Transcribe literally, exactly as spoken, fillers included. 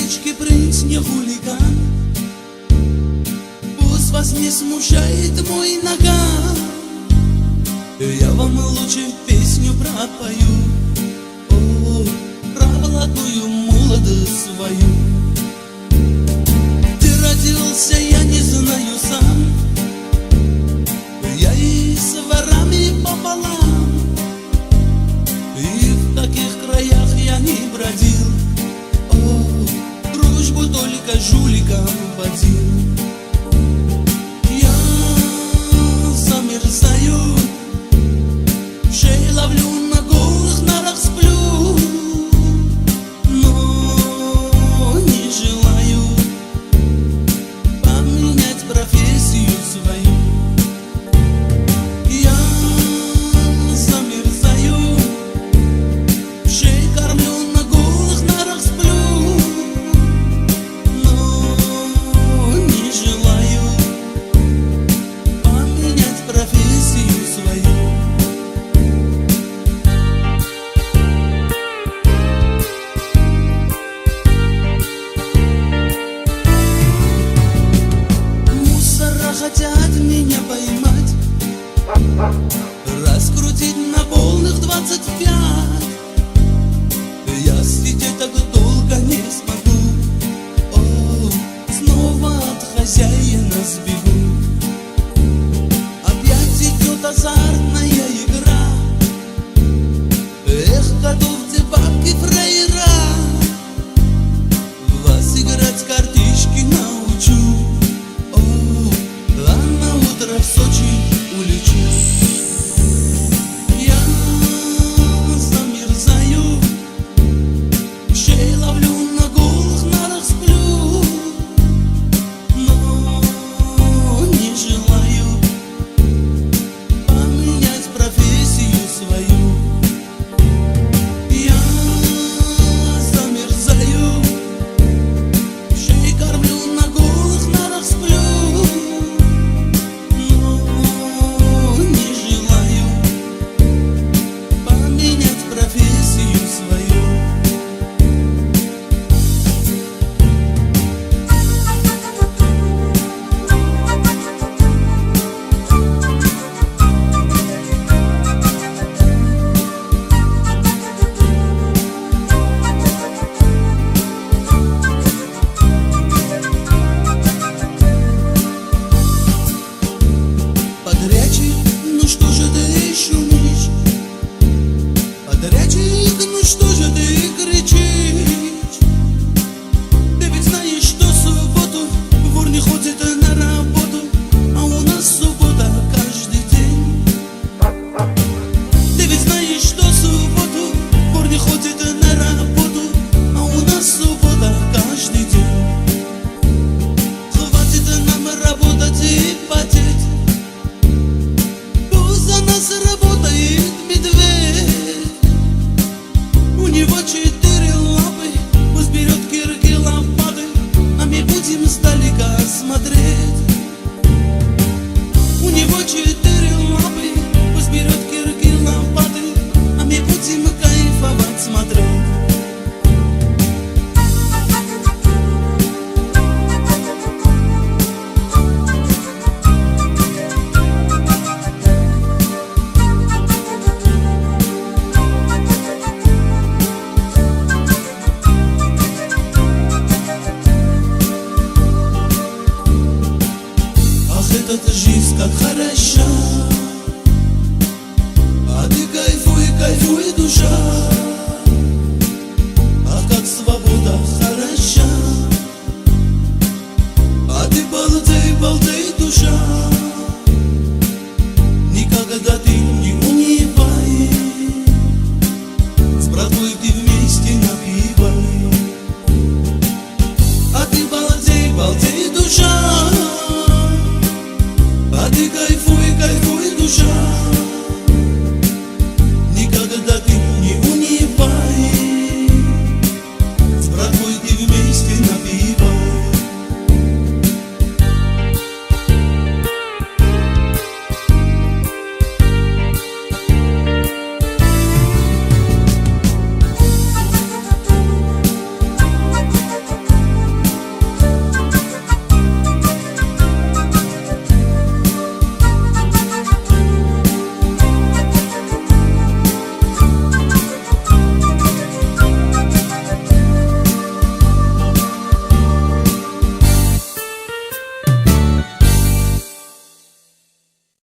Девочки, принц не хулиган, пусть вас не смущает мой наган. Я вам лучше песню пропою, о, про молодую молодость свою. Ты родился, я не знаю сам, я и с ворами пополам, и в таких краях я не бродил, о, дружбу только жуликам водил. Я замерзаю, шею ловлю, на голых нарах сплю, но не желаю поменять профессию свою. Я замерзаю, шею кормлю, на голых нарах сплю, но не желаю поменять профессию свою. Хотят меня поймать, раскрутить на полных двадцать пять. Я сидеть так долго не смогу, о, снова от хозяина сбегу. Опять идет азартная игра, эх, готов где бабки фраера. Вас играть картишки научу, в Сочи улечу. Я замерзаю, шею ловлю, на голых нарах сплю, но не желаю поменять профессию свою. Я замерзаю, шею кормлю, на голых нарах сплю, профессию свою. Подрядчик, ну что же ты шумишь? Подрядчик, ну что же